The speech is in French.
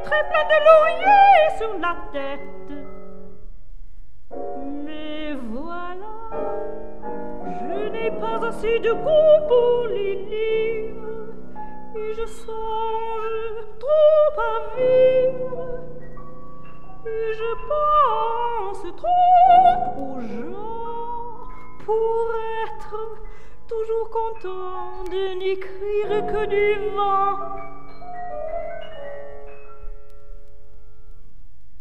très plein de lauriers sur la tête. Mais voilà, je n'ai pas assez de goût pour les livres, et je songe trop à vivre, et je pense trop aux gens pour être toujours content de n'écrire que du